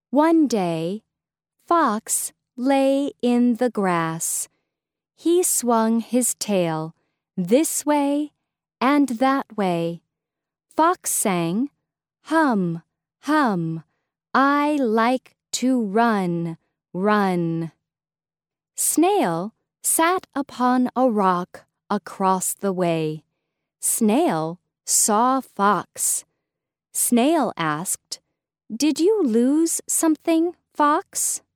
One day, Fox lay in the grass. He swung his tail this way and that way. Fox sang, "Hum, hum, I like to run, run." Snail sat upon a rock across the way. Snail saw Fox. Snail asked, "Did you lose something, Fox?"